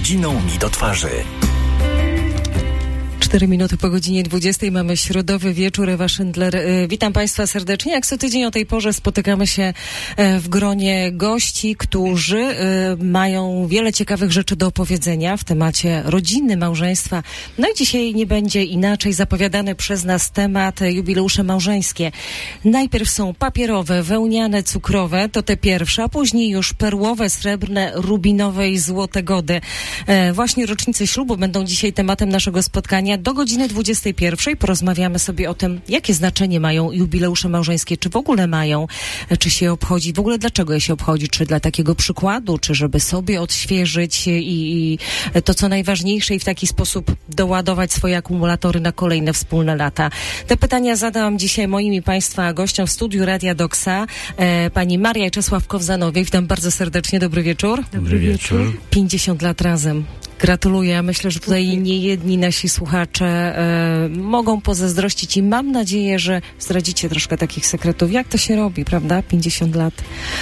rodziną mi do twarzy. 4 minuty po godzinie 20 mamy środowy wieczór. Ewa Szyndler. Witam Państwa serdecznie. Jak co tydzień o tej porze spotykamy się w gronie gości, którzy mają wiele ciekawych rzeczy do opowiedzenia w temacie rodziny, małżeństwa. No i dzisiaj nie będzie inaczej. Zapowiadany przez nas temat jubileusze małżeńskie. Najpierw są papierowe, wełniane, cukrowe, to te pierwsze, a później już perłowe, srebrne, rubinowe i złote gody. Właśnie rocznice ślubu będą dzisiaj tematem naszego spotkania. Do godziny 21 porozmawiamy sobie o tym, jakie znaczenie mają jubileusze małżeńskie, czy w ogóle mają, czy się obchodzi, w ogóle dlaczego je się obchodzi, czy dla takiego przykładu, czy żeby sobie odświeżyć i to, co najważniejsze i w taki sposób doładować swoje akumulatory na kolejne wspólne lata. Te pytania zadałam dzisiaj moim i Państwa gościom w studiu Radia Doksa. Pani Maria i Czesław Kowzanowie. Witam bardzo serdecznie. Dobry wieczór. Dobry wieczór. 50 lat razem. Gratuluję. Myślę, że tutaj niejedni nasi słuchacze mogą pozazdrościć i mam nadzieję, że zdradzicie troszkę takich sekretów. Jak to się robi, prawda? 50 lat.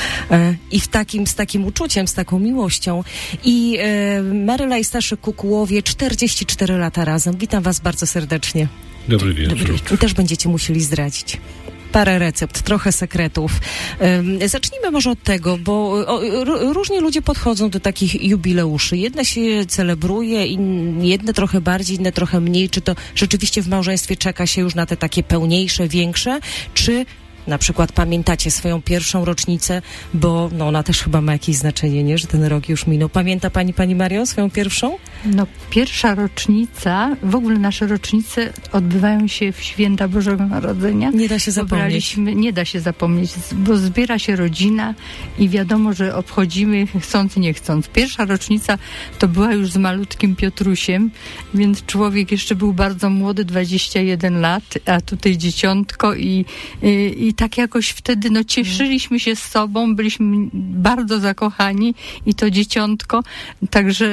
I z takim uczuciem, z taką miłością. I Maryla i Staszek Kukułowie, 44 lata razem. Witam Was bardzo serdecznie. Dobry wieczór. I też będziecie musieli zdradzić parę recept, trochę sekretów. Zacznijmy może od tego, bo różnie ludzie podchodzą do takich jubileuszy. Jedne się celebruje, jedne trochę bardziej, inne trochę mniej. Czy to rzeczywiście w małżeństwie czeka się już na te takie pełniejsze, większe, czy na przykład pamiętacie swoją pierwszą rocznicę, bo no, ona też chyba ma jakieś znaczenie, nie? Że ten rok już minął. Pamięta Pani Mario swoją pierwszą? No, pierwsza rocznica, w ogóle nasze rocznice odbywają się w święta Bożego Narodzenia. Nie da się zapomnieć. Nie da się zapomnieć, bo zbiera się rodzina i wiadomo, że obchodzimy chcąc, nie chcąc. Pierwsza rocznica to była już z malutkim Piotrusiem, więc człowiek jeszcze był bardzo młody, 21 lat, a tutaj dzieciątko i tak jakoś wtedy cieszyliśmy się z sobą, byliśmy bardzo zakochani i to dzieciątko, także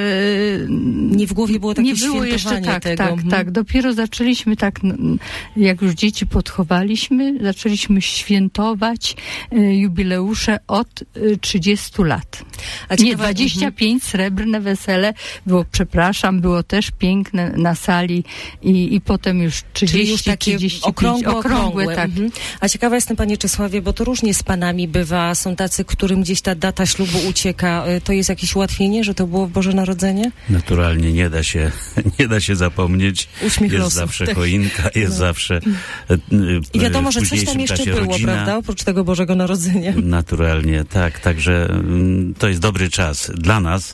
nie w głowie było takie nie było jeszcze tego. Tak. Dopiero zaczęliśmy jak już dzieci podchowaliśmy, zaczęliśmy świętować jubileusze od 30 lat. Nie, 25 srebrne wesele było też piękne na sali i potem już 30, czyli już takie 35, okrągłe. Tak. A ciekawa jestem, Panie Czesławie, bo to różnie z panami bywa. Są tacy, którym gdzieś ta data ślubu ucieka. To jest jakieś ułatwienie, że to było w Boże Narodzenie? Naturalnie nie da się zapomnieć. Uśmiech jest losów, zawsze tak. choinka, jest zawsze i wiadomo, że coś tam jeszcze było, rodzina. Prawda? Oprócz tego Bożego Narodzenia. Naturalnie, tak. Także to jest dobry czas dla nas.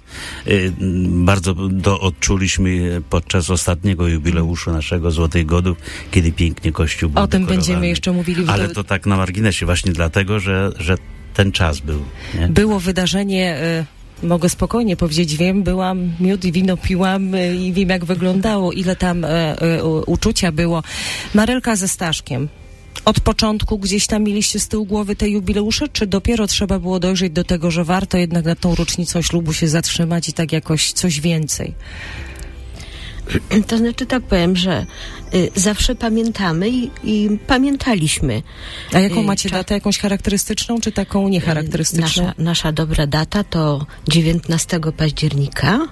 Bardzo odczuliśmy podczas ostatniego jubileuszu naszego Złotych Godów, kiedy pięknie Kościół był O tym dekorowany. będziemy jeszcze mówili. Ale to tak na marginesie właśnie dlatego, że ten czas był. Nie? Było wydarzenie... Mogę spokojnie powiedzieć, byłam, miód i wino piłam i wiem, jak wyglądało, ile tam uczucia było. Marylka ze Staszkiem. Od początku gdzieś tam mieliście z tyłu głowy te jubileusze, czy dopiero trzeba było dojrzeć do tego, że warto jednak nad tą rocznicą ślubu się zatrzymać i tak jakoś coś więcej? To znaczy tak powiem, że zawsze pamiętamy i pamiętaliśmy. A jaką macie datę? Jakąś charakterystyczną, czy taką niecharakterystyczną? Nasza dobra data to 19 października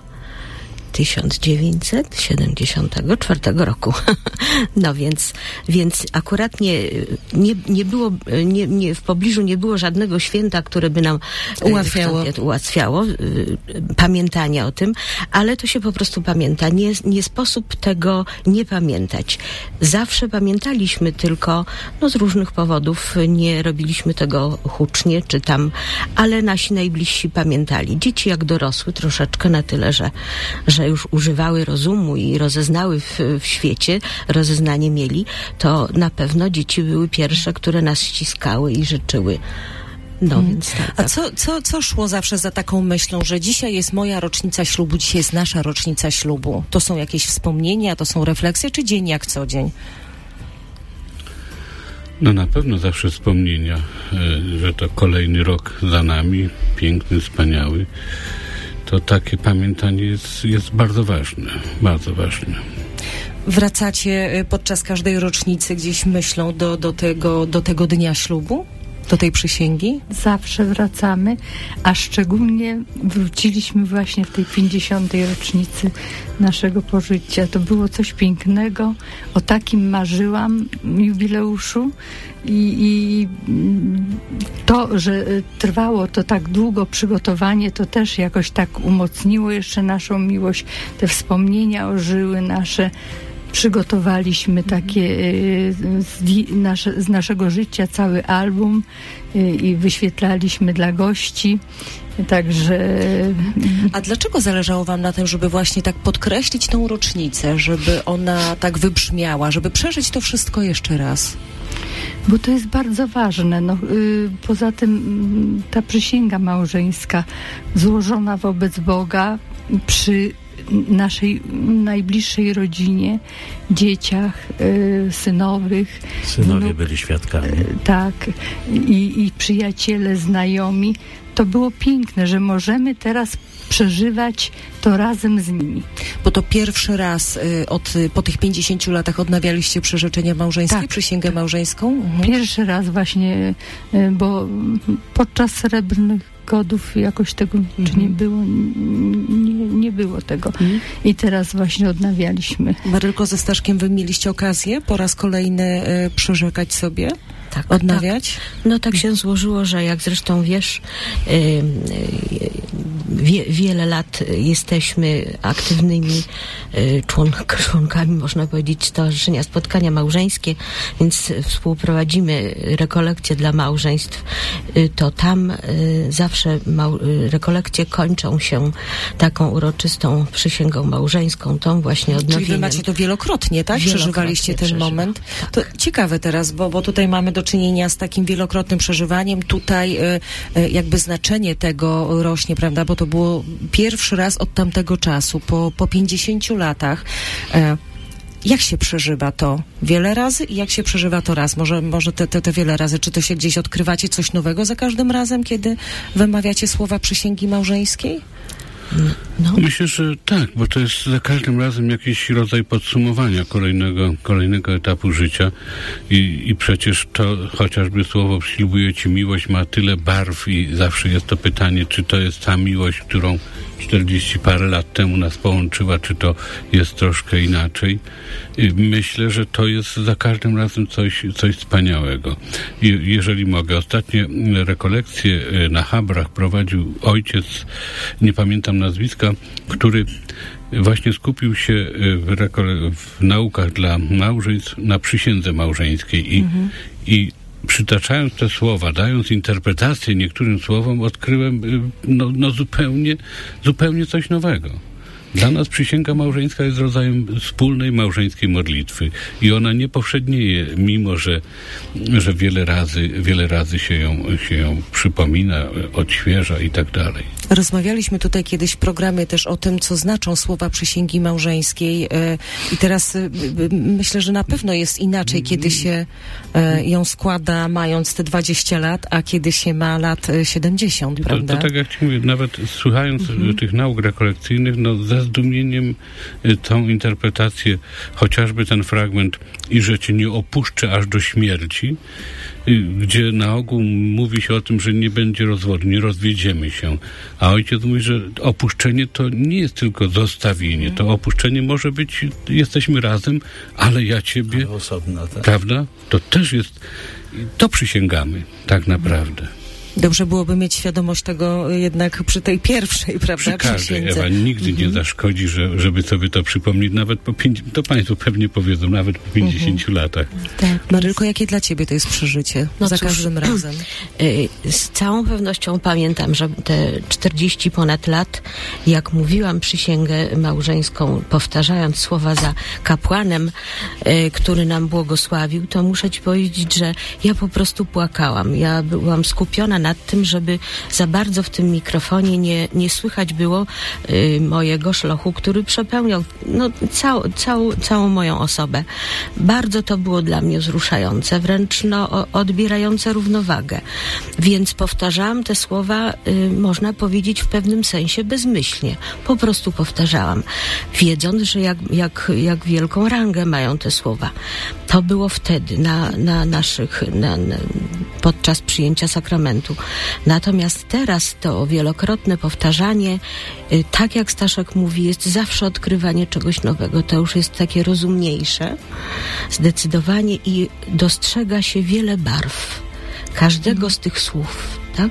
1974 roku. No więc akurat nie było, w pobliżu nie było żadnego święta, które by nam ułatwiało pamiętania o tym, ale to się po prostu pamięta. Nie sposób tego nie pamiętać. Zawsze pamiętaliśmy, tylko z różnych powodów nie robiliśmy tego hucznie, czy tam, ale nasi najbliżsi pamiętali. Dzieci jak dorosły troszeczkę na tyle, że już używały rozumu i rozeznały w świecie, rozeznanie mieli, to na pewno dzieci były pierwsze, które nas ściskały i życzyły. Więc tak. A co szło zawsze za taką myślą, że dzisiaj jest moja rocznica ślubu, dzisiaj jest nasza rocznica ślubu? To są jakieś wspomnienia, to są refleksje, czy dzień jak co dzień? Na pewno zawsze wspomnienia, że to kolejny rok za nami, piękny, wspaniały. To takie pamiętanie jest bardzo ważne, bardzo ważne. Wracacie podczas każdej rocznicy gdzieś myślą do tego dnia ślubu? do tej przysięgi? Zawsze wracamy, a szczególnie wróciliśmy właśnie w tej 50. rocznicy naszego pożycia. To było coś pięknego. O takim marzyłam jubileuszu i to, że trwało to tak długo przygotowanie, to też jakoś tak umocniło jeszcze naszą miłość. Te wspomnienia ożyły nasze. Przygotowaliśmy takie z naszego życia cały album i wyświetlaliśmy dla gości. Także... A dlaczego zależało wam na tym, żeby właśnie tak podkreślić tą rocznicę, żeby ona tak wybrzmiała, żeby przeżyć to wszystko jeszcze raz? Bo to jest bardzo ważne. Poza tym ta przysięga małżeńska złożona wobec Boga przy naszej najbliższej rodzinie, dzieciach, synowych. Synowie byli świadkami. Tak. I przyjaciele, znajomi. To było piękne, że możemy teraz przeżywać to razem z nimi. Bo to pierwszy raz po tych 50 latach odnawialiście przyrzeczenia małżeńskie, tak, przysięgę małżeńską? Mhm. Pierwszy raz właśnie, bo podczas Srebrnych Godów jakoś tego czy nie było, nie było tego. I teraz właśnie odnawialiśmy. Marylko, ze Staszkiem wy mieliście okazję po raz kolejny przyrzekać sobie? Tak, odnawiać? Tak. No tak się złożyło, że jak zresztą wiesz, wiele lat jesteśmy aktywnymi członkami, można powiedzieć, Stowarzyszenia Spotkania Małżeńskie, więc współprowadzimy rekolekcje dla małżeństw. To tam zawsze rekolekcje kończą się taką uroczystą przysięgą małżeńską, tą właśnie odnowieniem. Czyli wy macie to wielokrotnie, tak? Przeżywaliście ten moment. Tak. To ciekawe teraz, bo tutaj mamy do czynienia z takim wielokrotnym przeżywaniem. Tutaj jakby znaczenie tego rośnie, prawda? Bo to było pierwszy raz od tamtego czasu, po 50 latach. Jak się przeżywa to wiele razy i jak się przeżywa to raz? Może te wiele razy, czy to się gdzieś odkrywacie coś nowego za każdym razem, kiedy wymawiacie słowa przysięgi małżeńskiej? No. Myślę, że tak, bo to jest za każdym razem jakiś rodzaj podsumowania kolejnego etapu życia i przecież to chociażby słowo ślubuję ci miłość ma tyle barw i zawsze jest to pytanie, czy to jest ta miłość, którą 40 parę lat temu nas połączyła, czy to jest troszkę inaczej. Myślę, że to jest za każdym razem coś wspaniałego. Jeżeli mogę, ostatnie rekolekcje na Habrach prowadził ojciec, nie pamiętam nazwiska, który właśnie skupił się w naukach dla małżeństw na przysiędze małżeńskiej i przytaczając te słowa, dając interpretację niektórym słowom, odkryłem zupełnie coś nowego. Dla nas przysięga małżeńska jest rodzajem wspólnej małżeńskiej modlitwy i ona nie powszednieje, mimo że wiele razy się ją przypomina, odświeża i tak dalej. Rozmawialiśmy tutaj kiedyś w programie też o tym, co znaczą słowa przysięgi małżeńskiej i teraz myślę, że na pewno jest inaczej, kiedy się ją składa mając te 20 lat, a kiedy się ma lat 70, prawda? To tak jak ci mówię, nawet słuchając tych nauk rekolekcyjnych, ze zdumieniem tą interpretację, chociażby ten fragment i że cię nie opuszczę aż do śmierci, gdzie na ogół mówi się o tym, że nie będzie rozwodu, nie rozwiedziemy się. A ojciec mówi, że opuszczenie to nie jest tylko zostawienie. To opuszczenie może być, jesteśmy razem, ale ja ciebie... Ale osobno, tak? Prawda? To też jest... To przysięgamy, tak naprawdę. Dobrze byłoby mieć świadomość tego jednak przy tej pierwszej, prawda? Przy każdej, Ewa, nigdy nie zaszkodzi, żeby sobie to przypomnieć, nawet to Państwo pewnie powiedzą, nawet po 50 latach. Tak. Marylko, jakie dla Ciebie to jest przeżycie za każdym razem? Z całą pewnością pamiętam, że te 40 ponad lat, jak mówiłam przysięgę małżeńską, powtarzając słowa za kapłanem, który nam błogosławił, to muszę Ci powiedzieć, że ja po prostu płakałam. Ja byłam skupiona nad tym, żeby za bardzo w tym mikrofonie nie słychać było mojego szlochu, który przepełniał całą moją osobę. Bardzo to było dla mnie wzruszające, wręcz odbierające równowagę. Więc powtarzałam te słowa, można powiedzieć w pewnym sensie bezmyślnie. Po prostu powtarzałam, wiedząc, że jak wielką rangę mają te słowa. To było wtedy, podczas przyjęcia sakramentu. Natomiast teraz to wielokrotne powtarzanie, tak jak Staszek mówi, jest zawsze odkrywanie czegoś nowego. To już jest takie rozumniejsze, zdecydowanie, i dostrzega się wiele barw każdego z tych słów, tak?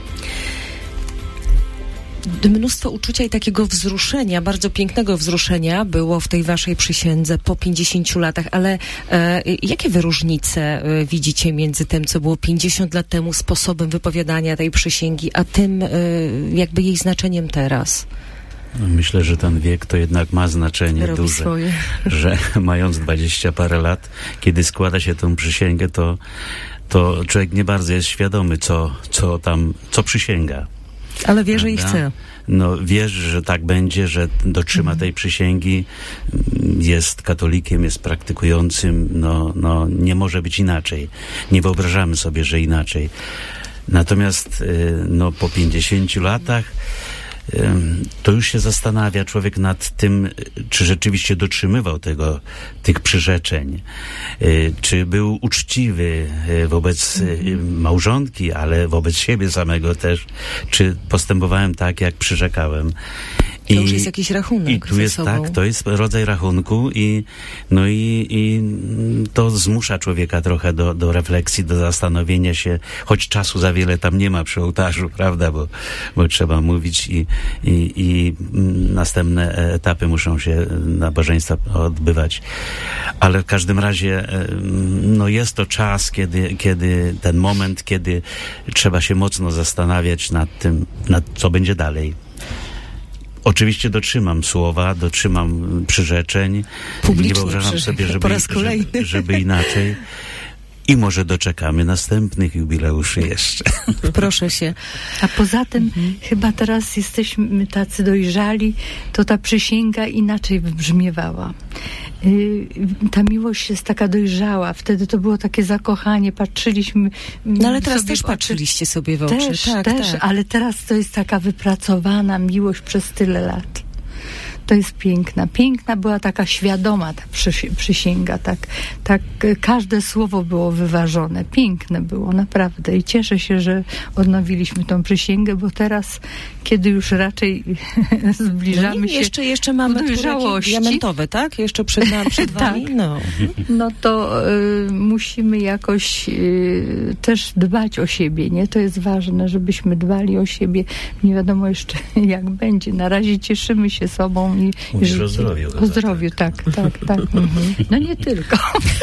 Mnóstwo uczucia i takiego wzruszenia, bardzo pięknego wzruszenia było w tej waszej przysiędze po 50 latach, ale jakie wy różnice widzicie między tym, co było 50 lat temu, sposobem wypowiadania tej przysięgi, a tym jakby jej znaczeniem teraz? Myślę, że ten wiek to jednak ma znaczenie duże, że mając 20 parę lat, kiedy składa się tą przysięgę, to człowiek nie bardzo jest świadomy, co przysięga. Ale wierzy i chce. No, wierzy, że tak będzie, że dotrzyma tej przysięgi, jest katolikiem, jest praktykującym, no nie może być inaczej. Nie wyobrażamy sobie, że inaczej. Natomiast po 50 latach to już się zastanawia człowiek nad tym, czy rzeczywiście dotrzymywał tych przyrzeczeń, czy był uczciwy wobec małżonki, ale wobec siebie samego też, czy postępowałem tak, jak przyrzekałem. To już jest jakiś rachunek. I tu jest tak, to jest rodzaj rachunku i to zmusza człowieka trochę do refleksji, do zastanowienia się, choć czasu za wiele tam nie ma przy ołtarzu, prawda, bo trzeba mówić i następne etapy muszą się nabożeństwa odbywać. Ale w każdym razie jest to czas, kiedy ten moment, kiedy trzeba się mocno zastanawiać nad tym, co będzie dalej. Oczywiście dotrzymam słowa, dotrzymam przyrzeczeń. Nie wyobrażam sobie, żeby inaczej. I może doczekamy następnych jubileuszy jeszcze. Proszę się. A poza tym chyba teraz jesteśmy tacy dojrzali, to ta przysięga inaczej wybrzmiewała. Ta miłość jest taka dojrzała. Wtedy to było takie zakochanie, patrzyliśmy. No ale teraz też patrzyliście sobie w oczy. Też, ale teraz to jest taka wypracowana miłość przez tyle lat. To jest piękna. Piękna była taka świadoma ta przysięga. Tak każde słowo było wyważone. Piękne było, naprawdę. I cieszę się, że odnowiliśmy tą przysięgę, bo teraz, kiedy już raczej zbliżamy się jeszcze mamy dojrzałości diamentowe, tak? Jeszcze przed wami? Tak. No to musimy jakoś też dbać o siebie, nie? To jest ważne, żebyśmy dbali o siebie. Nie wiadomo jeszcze, jak będzie. Na razie cieszymy się sobą. Mówisz o zdrowiu. O zdrowiu, tak. No nie tylko.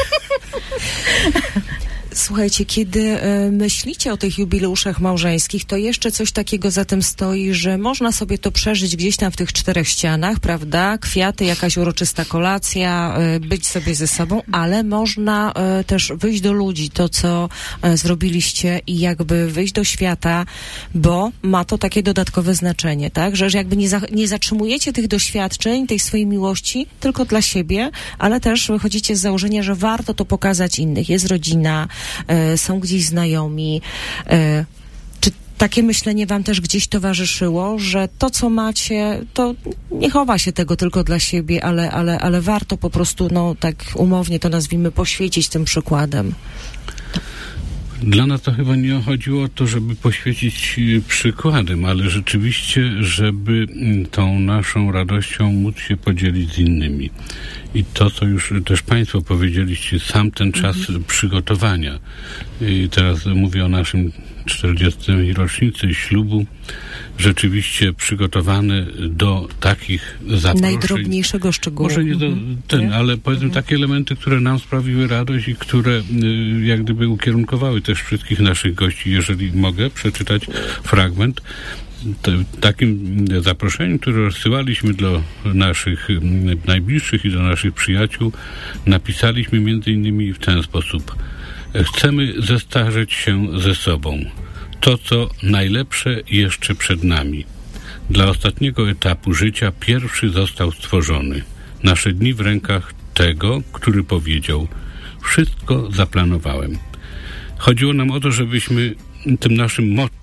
Słuchajcie, kiedy myślicie o tych jubileuszach małżeńskich, to jeszcze coś takiego za tym stoi, że można sobie to przeżyć gdzieś tam w tych czterech ścianach, prawda? Kwiaty, jakaś uroczysta kolacja, być sobie ze sobą, ale można też wyjść do ludzi, to co zrobiliście i jakby wyjść do świata, bo ma to takie dodatkowe znaczenie, tak? Że jakby nie zatrzymujecie tych doświadczeń, tej swojej miłości tylko dla siebie, ale też wychodzicie z założenia, że warto to pokazać innych. Jest rodzina, są gdzieś znajomi. Czy takie myślenie wam też gdzieś towarzyszyło, że to, co macie, to nie chowa się tego tylko dla siebie, ale warto po prostu, tak umownie to nazwijmy, poświecić tym przykładem? Dla nas to chyba nie chodziło o to, żeby poświecić przykładem, ale rzeczywiście, żeby tą naszą radością móc się podzielić z innymi. I to, co już też Państwo powiedzieliście, sam ten czas przygotowania. I teraz mówię o naszym 40. rocznicy ślubu, rzeczywiście przygotowany do takich zaproszeń. Najdrobniejszego szczegółu. Może nie ale powiedzmy takie elementy, które nam sprawiły radość i które jak gdyby ukierunkowały też wszystkich naszych gości. Jeżeli mogę przeczytać fragment. Takim zaproszeniem, które rozsyłaliśmy do naszych najbliższych i do naszych przyjaciół, napisaliśmy między innymi w ten sposób. Chcemy zestarzeć się ze sobą. To, co najlepsze jeszcze przed nami. Dla ostatniego etapu życia pierwszy został stworzony. Nasze dni w rękach tego, który powiedział: wszystko zaplanowałem. Chodziło nam o to, żebyśmy tym naszym mottem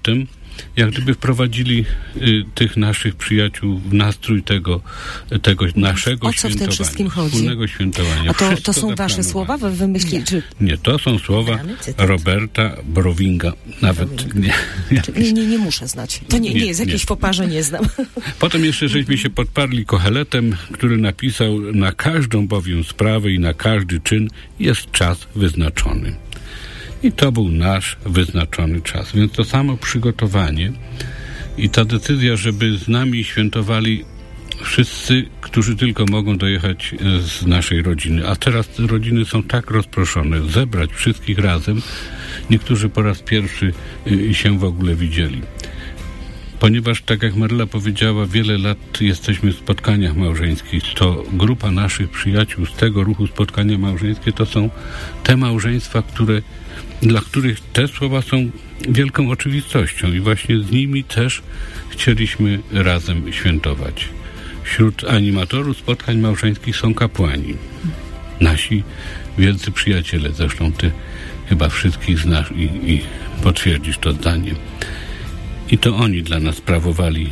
jak gdyby wprowadzili tych naszych przyjaciół w nastrój tego naszego o co w tym wszystkim chodzi? Wspólnego świętowania. A to są wasze słowa? Wy wymyślili? Nie, to są słowa Roberta Browinga. Nawet nie muszę znać. To nie jest jakieś poparze, nie znam. Potem jeszcze żeśmy się podparli Koheletem, który napisał: na każdą bowiem sprawę i na każdy czyn jest czas wyznaczony. I to był nasz wyznaczony czas. Więc to samo przygotowanie i ta decyzja, żeby z nami świętowali wszyscy, którzy tylko mogą dojechać z naszej rodziny. A teraz te rodziny są tak rozproszone. Zebrać wszystkich razem. Niektórzy po raz pierwszy się w ogóle widzieli. Ponieważ, tak jak Maryla powiedziała, wiele lat jesteśmy w spotkaniach małżeńskich, to grupa naszych przyjaciół z tego ruchu Spotkania Małżeńskie to są te małżeństwa, dla których te słowa są wielką oczywistością i właśnie z nimi też chcieliśmy razem świętować. Wśród animatorów spotkań małżeńskich są kapłani. Nasi wielcy przyjaciele, zresztą ty chyba wszystkich znasz i potwierdzisz to zdanie. I to oni dla nas sprawowali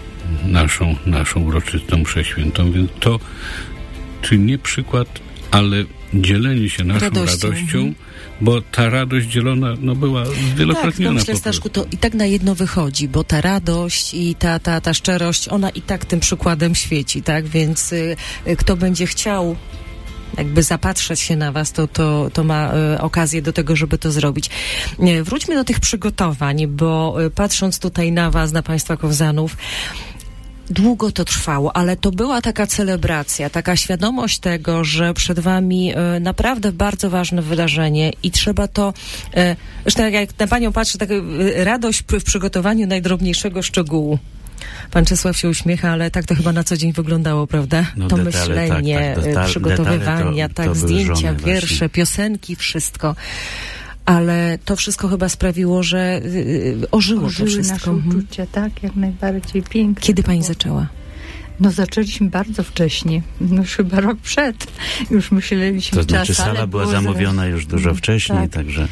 naszą uroczystą mszę świętą, więc to czy nie przykład, ale dzielenie się naszą radością, bo ta radość dzielona była zwielokrotniona. Tak, myślę, Staszku, to i tak na jedno wychodzi, bo ta radość i ta szczerość, ona i tak tym przykładem świeci, tak? Więc kto będzie chciał jakby zapatrzeć się na was, to ma okazję do tego, żeby to zrobić. Wróćmy do tych przygotowań, bo patrząc tutaj na was, na państwa Kowzanów, długo to trwało, ale to była taka celebracja, taka świadomość tego, że przed wami naprawdę bardzo ważne wydarzenie i trzeba to, zresztą jak na panią patrzę, taka radość w przygotowaniu najdrobniejszego szczegółu. Pan Czesław się uśmiecha, ale tak to chyba na co dzień wyglądało, prawda? To detale, myślenie, przygotowywania, zdjęcia, wiersze, piosenki, wszystko. Ale to wszystko chyba sprawiło, że ożyło to wszystko. Nasze uczucia, tak, jak najbardziej pięknie. Kiedy pani zaczęła? Zaczęliśmy bardzo wcześnie, już chyba rok przed. Już myśleliśmy to znaczy sala była zamówiona już dużo wcześniej, tak. Także...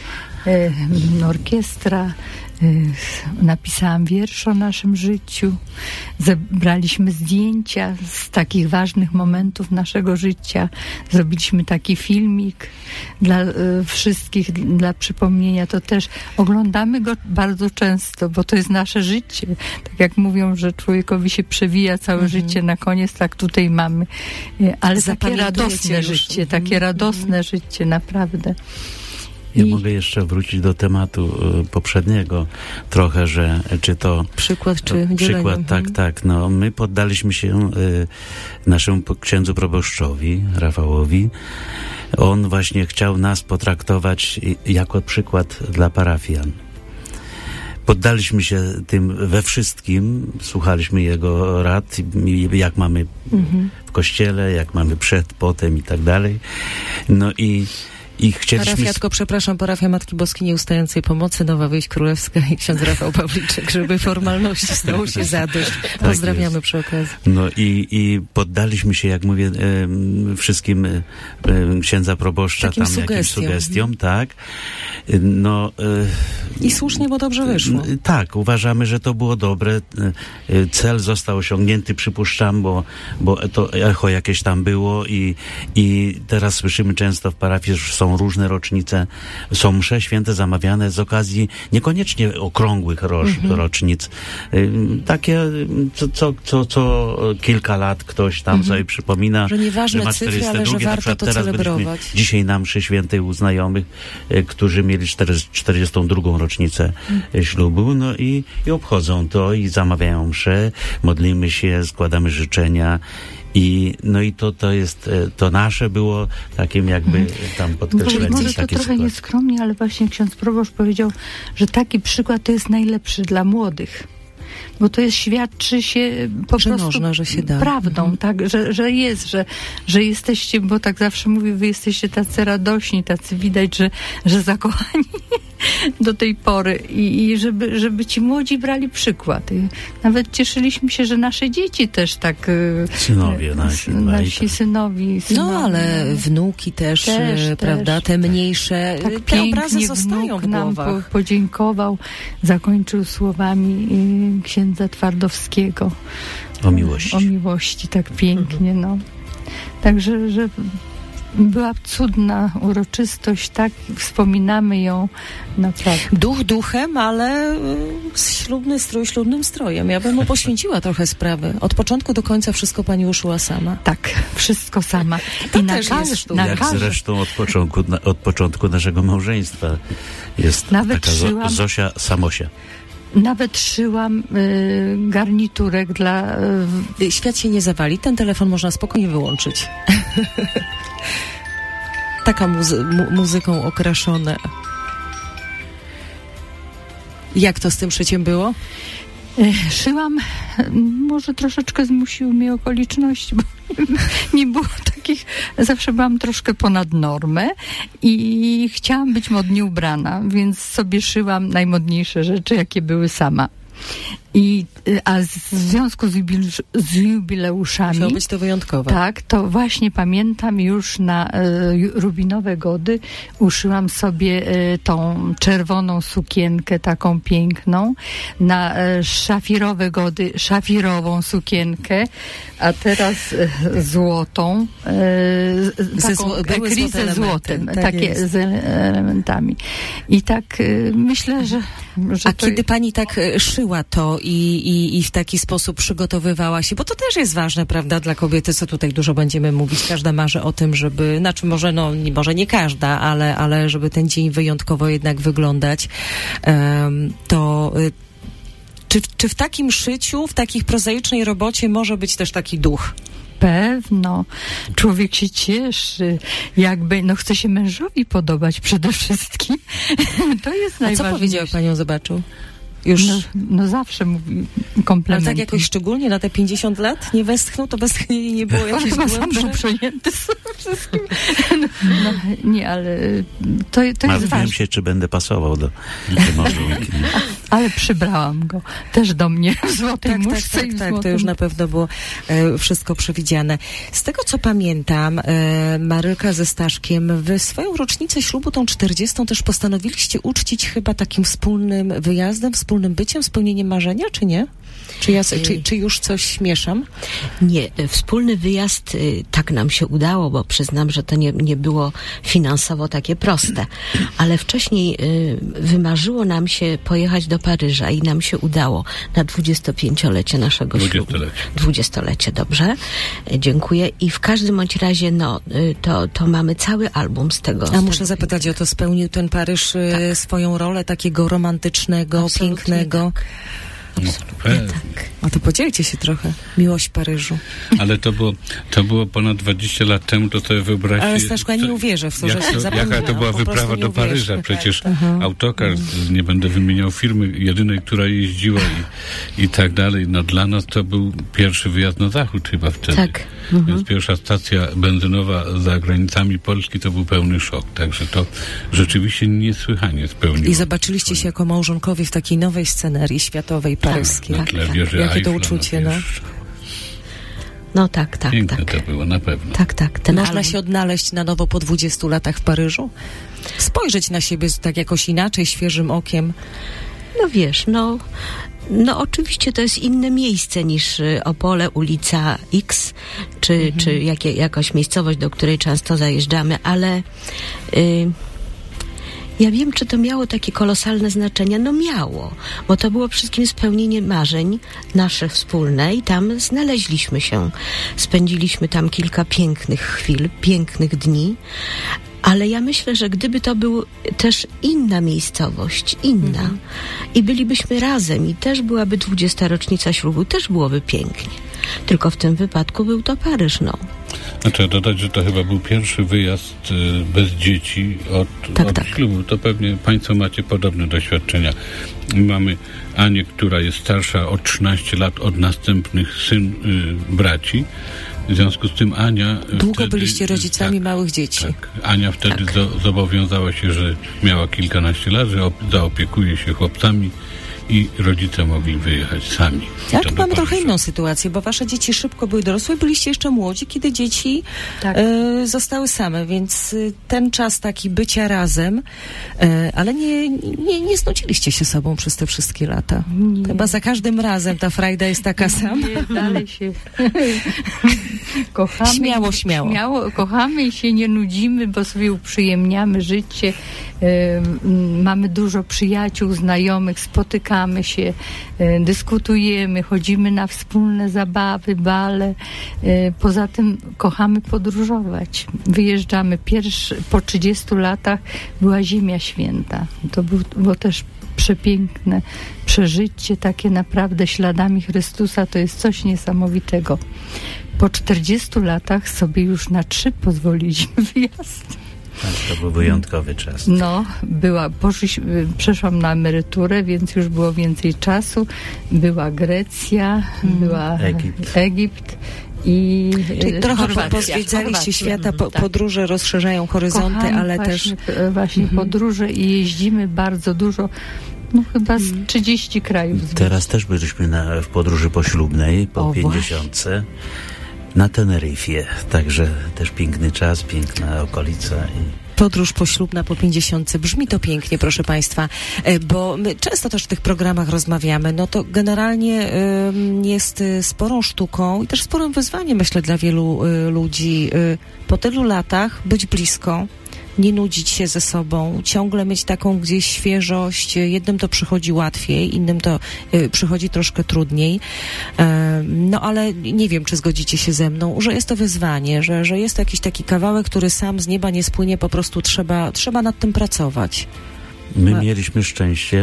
Orkiestra, napisałam wiersz o naszym życiu, zebraliśmy zdjęcia z takich ważnych momentów naszego życia, zrobiliśmy taki filmik dla wszystkich, dla przypomnienia. To też oglądamy go bardzo często, bo to jest nasze życie. Tak jak mówią, że człowiekowi się przewija całe życie, na koniec tak tutaj mamy. Ale takie radosne życie, takie radosne życie, naprawdę. Ja mogę jeszcze wrócić do tematu poprzedniego trochę, że czy to... Przykład, czy przykład, tak. My poddaliśmy się naszemu księdzu proboszczowi, Rafałowi. On właśnie chciał nas potraktować jako przykład dla parafian. Poddaliśmy się tym we wszystkim, słuchaliśmy jego rad, jak mamy w kościele, jak mamy przed, potem i tak dalej. I chcieliśmy... Parafiatko, przepraszam, parafia Matki Boskiej Nieustającej Pomocy, Nowa Wieś Królewska i ksiądz Rafał Pawliczek, żeby formalności stało się zadość. Pozdrawiamy tak przy okazji. I poddaliśmy się, jak mówię, wszystkim księdza proboszcza, takim tam jakimś sugestiom, tak. I słusznie, bo dobrze wyszło. Tak, uważamy, że to było dobre. Cel został osiągnięty, przypuszczam, bo to echo jakieś tam było i teraz słyszymy często w parafii, że są różne rocznice, są msze święte zamawiane z okazji niekoniecznie okrągłych rocznic. Takie, co kilka lat ktoś tam sobie przypomina, że nieważne że ma cyfry, ale że warto to teraz celebrować. Dzisiaj na mszy świętej u znajomych, którzy mieli 42. rocznicę ślubu, i obchodzą to i zamawiają mszę, modlimy się, składamy życzenia. I to jest, to nasze było takim jakby tam podkreśleniem. Może to trochę nieskromnie, ale właśnie ksiądz proboszcz powiedział, że taki przykład to jest najlepszy dla młodych. Bo to świadczy się po prostu można, że się da. Prawdą, tak, że jesteście, bo tak zawsze mówię, wy jesteście tacy radośni, tacy widać, że zakochani do tej pory i żeby ci młodzi brali przykład. I nawet cieszyliśmy się, że nasze dzieci też tak... Synowie nasi synowi. No, ale wnuki też, prawda, te mniejsze, tak te obrazy zostają w nam głowach. podziękował, zakończył słowami księdza Twardowskiego. O miłości. O miłości, tak pięknie, no. Także, że była cudna uroczystość, tak, wspominamy ją naprawdę. Duch duchem, ale ślubny strój ślubnym strojem. Ja bym mu poświęciła trochę sprawy. Od początku do końca wszystko pani uszyła sama. Tak, wszystko sama. To i też jest sztuka. Jak zresztą od początku naszego małżeństwa jest nawet taka Zosia Samosia. Nawet szyłam garniturek dla... Świat się nie zawali, ten telefon można spokojnie wyłączyć. Taka muzyką okraszone. Jak to z tym szyciem było? Szyłam, może troszeczkę zmusiły mnie okoliczności, bo nie było takich, zawsze byłam troszkę ponad normę i chciałam być modnie ubrana, więc sobie szyłam najmodniejsze rzeczy, jakie były sama. A w związku z jubileuszami... Musiało być to wyjątkowe. Tak, to właśnie pamiętam już na rubinowe gody uszyłam sobie tą czerwoną sukienkę, taką piękną, na szafirowe gody szafirową sukienkę, a teraz złotą, taką ekri ze złotem, tak takie jest. Z elementami. I tak myślę, że a kiedy pani tak szyła to i w taki sposób przygotowywała się, bo to też jest ważne, prawda, dla kobiety, co tutaj dużo będziemy mówić, każda marzy o tym, żeby, znaczy może nie każda, ale żeby ten dzień wyjątkowo jednak wyglądać, to czy w takim szyciu, w takiej prozaicznej robocie może być też taki duch? Pewno. Człowiek się cieszy, jakby, chce się mężowi podobać przede wszystkim. To jest najważniejsze. A co powiedział, jak panią zobaczył? Już... No zawsze mówi komplementy. Ale tak jakoś szczególnie na te 50 lat nie westchnął, to westchnienie nie było jakieś głębsze? Sam był przejęty wszystkim. Nie, ale to jest ważne. Martwiłem się, czy będę pasował do małżonki. Ale przybrałam go też do mnie w złotej muszce i w złotym... to już na pewno było wszystko przewidziane. Z tego, co pamiętam, Marylka ze Staszkiem, wy swoją rocznicę ślubu, tą 40, też postanowiliście uczcić chyba takim wspólnym wyjazdem, wspólnym byciem, spełnieniem marzenia, czy nie? Czy już coś mieszam? Nie, wspólny wyjazd tak nam się udało, bo przyznam, że to nie było finansowo takie proste, ale wcześniej wymarzyło nam się pojechać do Paryża i nam się udało na 25-lecie naszego ślubu. 20-lecie, dobrze. Dziękuję. I w każdym bądź razie, to mamy cały album z tego. A muszę zapytać o to, spełnił ten Paryż swoją rolę takiego romantycznego, pięknego? Tak. Absolutnie tak. A to podzielcie się trochę. Miłość Paryżu. Ale to było ponad 20 lat temu, to sobie wyobraźcie... Ale Staszku, ja nie uwierzę w to, że jaka to była wyprawa do Paryża. Przecież autokar, nie będę wymieniał firmy, jedynej, która jeździła i tak dalej. Dla nas to był pierwszy wyjazd na zachód chyba wtedy. Tak. Więc pierwsza stacja benzynowa za granicami Polski to był pełny szok. Także to rzeczywiście niesłychanie spełniło. I zobaczyliście się jako małżonkowie w takiej nowej scenerii światowej, paryskiej. Na tle wieży Jakie to uczucie, Tak. Piękne to było, na pewno. Tak. Można się odnaleźć na nowo po 20 latach w Paryżu? Spojrzeć na siebie tak jakoś inaczej, świeżym okiem? Wiesz, oczywiście to jest inne miejsce niż Opole, ulica X, czy jakaś miejscowość, do której często zajeżdżamy, ale ja wiem, czy to miało takie kolosalne znaczenie. Miało, bo to było wszystkim spełnienie marzeń nasze wspólne i tam znaleźliśmy się. Spędziliśmy tam kilka pięknych chwil, pięknych dni, ale ja myślę, że gdyby to był też inna miejscowość, i bylibyśmy razem i też byłaby 20. rocznica ślubu, też byłoby pięknie. Tylko w tym wypadku był to Paryż, Trzeba dodać, że to chyba był pierwszy wyjazd bez dzieci od ślubu. To pewnie Państwo macie podobne doświadczenia. Mamy Anię, która jest starsza o 13 lat od następnych braci. W związku z tym Ania... Długo byliście rodzicami małych dzieci. Tak. Ania wtedy zobowiązała się, że miała kilkanaście lat, że zaopiekuje się chłopcami i rodzice mogli wyjechać sami. Ja tu mamy trochę inną sytuację, bo wasze dzieci szybko były dorosłe, byliście jeszcze młodzi, kiedy dzieci zostały same, więc ten czas taki bycia razem, ale nie znudziliście się sobą przez te wszystkie lata. Nie. Chyba za każdym razem ta frajda jest taka sama. Nie, dalej się kochamy. Śmiało. Kochamy i się nie nudzimy, bo sobie uprzyjemniamy życie. Mamy dużo przyjaciół, znajomych, spotykamy się, dyskutujemy, chodzimy na wspólne zabawy, bale. Poza tym kochamy podróżować. Wyjeżdżamy. Po 30 latach była Ziemia Święta. To było też przepiękne przeżycie, takie naprawdę śladami Chrystusa. To jest coś niesamowitego. Po 40 latach sobie już na 3 pozwoliliśmy wyjazd. Tak, to był wyjątkowy czas. No, przeszłam na emeryturę, więc już było więcej czasu. Była Grecja, była Egipt i czyli trochę pozwiedzaliście świata, podróże rozszerzają horyzonty, ale właśnie podróże i jeździmy bardzo dużo. No chyba z 30 krajów. Teraz też byliśmy w podróży poślubnej po 50. Na Teneryfie, także też piękny czas, piękna okolica. Podróż poślubna po 50. Brzmi to pięknie, proszę Państwa, bo my często też w tych programach rozmawiamy, no to generalnie jest sporą sztuką i też sporym wyzwaniem, myślę, dla wielu ludzi po tylu latach być blisko, nie nudzić się ze sobą, ciągle mieć taką gdzieś świeżość. Jednym to przychodzi łatwiej, innym to przychodzi troszkę trudniej. No ale nie wiem, czy zgodzicie się ze mną, że jest to wyzwanie, że jest to jakiś taki kawałek, który sam z nieba nie spłynie, po prostu trzeba nad tym pracować. My mieliśmy szczęście,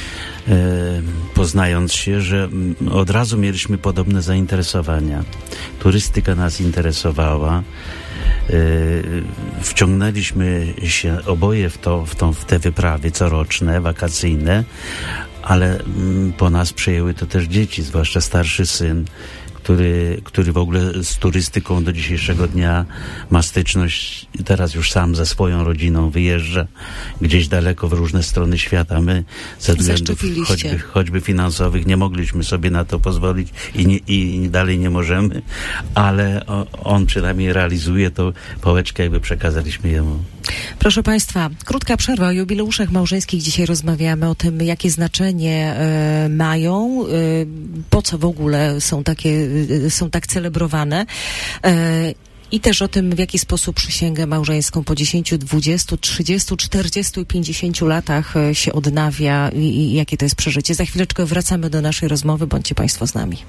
poznając się, że od razu mieliśmy podobne zainteresowania. Turystyka nas interesowała. Wciągnęliśmy się oboje w te wyprawy coroczne, wakacyjne, ale po nas przejęły to też dzieci, zwłaszcza starszy syn, który w ogóle z turystyką do dzisiejszego dnia ma styczność, teraz już sam ze swoją rodziną wyjeżdża gdzieś daleko w różne strony świata. My ze względów choćby finansowych nie mogliśmy sobie na to pozwolić i dalej nie możemy, ale on przynajmniej realizuje to, pałeczkę jakby przekazaliśmy jemu. Proszę Państwa, krótka przerwa. O jubileuszach małżeńskich dzisiaj rozmawiamy, o tym, jakie znaczenie mają, po co w ogóle są tak celebrowane. I też o tym, w jaki sposób przysięgę małżeńską po 10, 20, 30, 40 i 50 latach się odnawia i jakie to jest przeżycie. Za chwileczkę wracamy do naszej rozmowy. Bądźcie Państwo z nami.